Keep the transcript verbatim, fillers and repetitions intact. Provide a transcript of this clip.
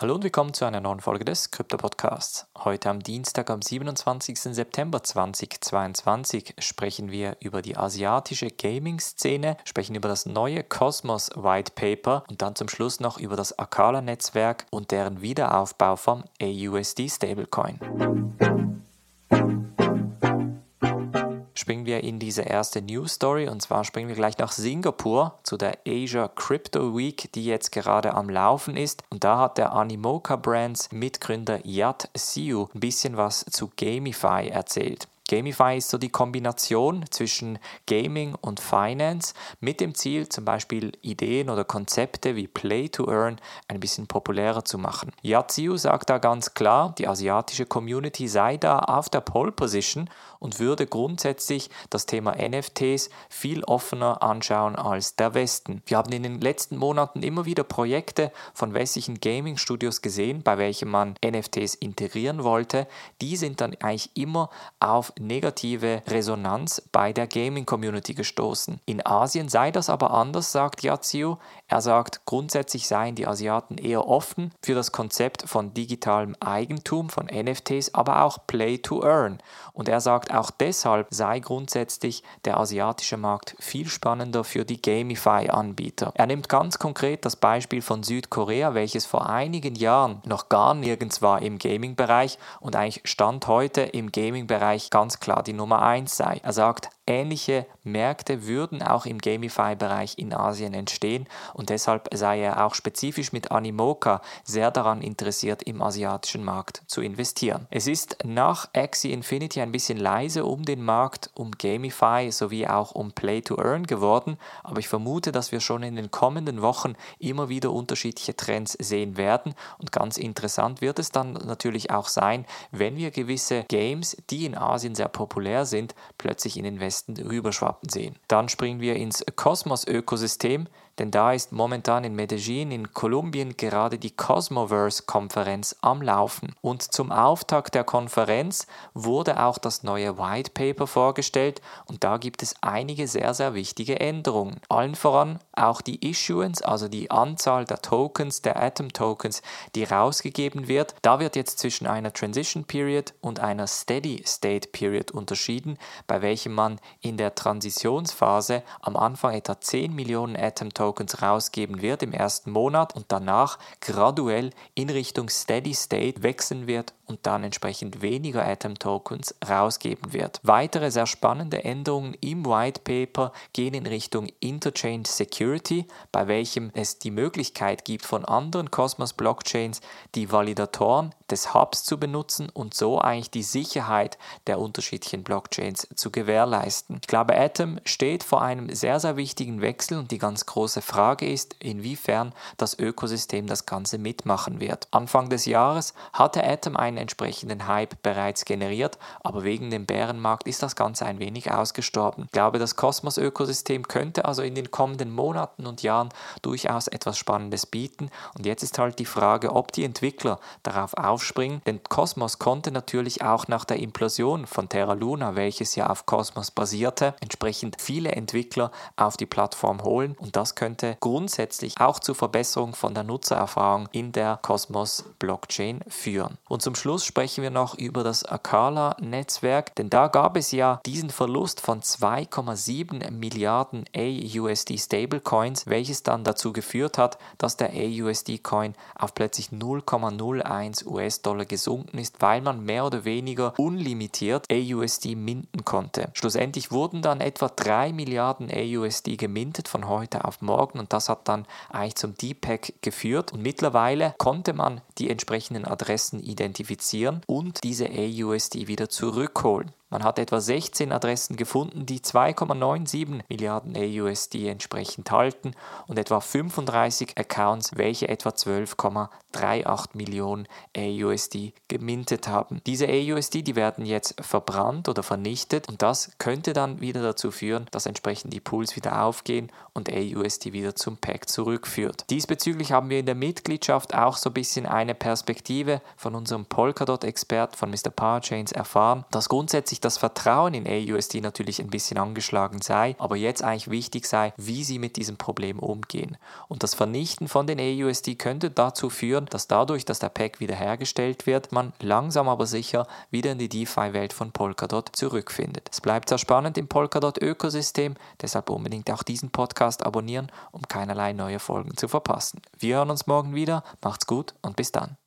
Hallo und willkommen zu einer neuen Folge des Krypto-Podcasts. Heute am Dienstag, am siebenundzwanzigsten September zweitausendzweiundzwanzig sprechen wir über die asiatische Gaming-Szene, sprechen über das neue Cosmos White Paper und dann zum Schluss noch über das Acala-Netzwerk und deren Wiederaufbau vom A U S D Stablecoin. Springen wir in diese erste News Story und zwar springen wir gleich nach Singapur zu der Asia Crypto Week, die jetzt gerade am Laufen ist, und da hat der Animoca Brands Mitgründer Yat Siu ein bisschen was zu Gamify erzählt. Gamify ist so die Kombination zwischen Gaming und Finance mit dem Ziel, zum Beispiel Ideen oder Konzepte wie Play to Earn ein bisschen populärer zu machen. Yat Siu sagt da ganz klar, die asiatische Community sei da auf der Pole Position und würde grundsätzlich das Thema N F Ts viel offener anschauen als der Westen. Wir haben in den letzten Monaten immer wieder Projekte von westlichen Gaming-Studios gesehen, bei welchen man N F Ts integrieren wollte. Die sind dann eigentlich immer auf negative Resonanz bei der Gaming-Community gestoßen. In Asien sei das aber anders, sagt Yat Siu. Er sagt, grundsätzlich seien die Asiaten eher offen für das Konzept von digitalem Eigentum, von N F Ts, aber auch Play to Earn. Und er sagt, auch deshalb sei grundsätzlich der asiatische Markt viel spannender für die Gamify-Anbieter. Er nimmt ganz konkret das Beispiel von Südkorea, welches vor einigen Jahren noch gar nirgends war im Gaming-Bereich und eigentlich Stand heute im Gaming-Bereich ganz klar die Nummer eins sei. Er sagt, ähnliche Märkte würden auch im Gamify-Bereich in Asien entstehen und deshalb sei er auch spezifisch mit Animoca sehr daran interessiert, im asiatischen Markt zu investieren. Es ist nach Axie Infinity ein bisschen leise um den Markt, um Gamify sowie auch um Play to Earn geworden, aber ich vermute, dass wir schon in den kommenden Wochen immer wieder unterschiedliche Trends sehen werden und ganz interessant wird es dann natürlich auch sein, wenn wir gewisse Games, die in Asien sehr populär sind, plötzlich in den Westen rüberschwappen sehen. Dann springen wir ins Cosmos-Ökosystem, denn da ist momentan in Medellin in Kolumbien gerade die Cosmoverse-Konferenz am Laufen. Und zum Auftakt der Konferenz wurde auch das neue White Paper vorgestellt und da gibt es einige sehr, sehr wichtige Änderungen. Allen voran auch die Issuance, also die Anzahl der Tokens, der Atom-Tokens, die rausgegeben wird. Da wird jetzt zwischen einer Transition Period und einer Steady State Period unterschieden, bei welchem man in der Transitionsphase am Anfang etwa zehn Millionen Atom-Tokens rausgeben wird im ersten Monat und danach graduell in Richtung Steady State wechseln wird und dann entsprechend weniger Atom-Tokens rausgeben wird. Weitere sehr spannende Änderungen im White Paper gehen in Richtung Interchain Security, bei welchem es die Möglichkeit gibt, von anderen Cosmos-Blockchains die Validatoren des Hubs zu benutzen und so eigentlich die Sicherheit der unterschiedlichen Blockchains zu gewährleisten. Ich glaube, Atom steht vor einem sehr, sehr wichtigen Wechsel und die ganz große Frage ist, inwiefern das Ökosystem das Ganze mitmachen wird. Anfang des Jahres hatte Atom einen entsprechenden Hype bereits generiert, aber wegen dem Bärenmarkt ist das Ganze ein wenig ausgestorben. Ich glaube, das Cosmos-Ökosystem könnte also in den kommenden Monaten und Jahren durchaus etwas Spannendes bieten und jetzt ist halt die Frage, ob die Entwickler darauf aufspringen, denn Cosmos konnte natürlich auch nach der Implosion von Terra Luna, welches ja auf Cosmos basierte, entsprechend viele Entwickler auf die Plattform holen und das könnte grundsätzlich auch zur Verbesserung von der Nutzererfahrung in der Cosmos-Blockchain führen. Und zum Schluss sprechen wir noch über das Acala-Netzwerk, denn da gab es ja diesen Verlust von zwei Komma sieben Milliarden A U S D Stablecoins, welches dann dazu geführt hat, dass der A U S D-Coin auf plötzlich null Komma null eins U S-Dollar gesunken ist, weil man mehr oder weniger unlimitiert A U S D minten konnte. Schlussendlich wurden dann etwa drei Milliarden A U S D gemintet von heute auf morgen und das hat dann eigentlich zum D PEG geführt und mittlerweile konnte man die entsprechenden Adressen identifizieren und diese A U S D wieder zurückholen. Man hat etwa sechzehn Adressen gefunden, die zwei Komma siebenundneunzig Milliarden A U S D entsprechend halten und etwa fünfunddreißig Accounts, welche etwa zwölf Komma achtunddreißig Millionen A U S D gemintet haben. Diese A U S D, die werden jetzt verbrannt oder vernichtet und das könnte dann wieder dazu führen, dass entsprechend die Pools wieder aufgehen und A U S D wieder zum Peg zurückführt. Diesbezüglich haben wir in der Mitgliedschaft auch so ein bisschen eine Perspektive von unserem Polkadot-Expert von Mister Powerchains erfahren, dass grundsätzlich das Vertrauen in A U S D natürlich ein bisschen angeschlagen sei, aber jetzt eigentlich wichtig sei, wie sie mit diesem Problem umgehen. Und das Vernichten von den A U S D könnte dazu führen, dass dadurch, dass der Peg wiederhergestellt wird, man langsam aber sicher wieder in die DeFi-Welt von Polkadot zurückfindet. Es bleibt sehr spannend im Polkadot-Ökosystem, deshalb unbedingt auch diesen Podcast abonnieren, um keinerlei neue Folgen zu verpassen. Wir hören uns morgen wieder, macht's gut und bis dann.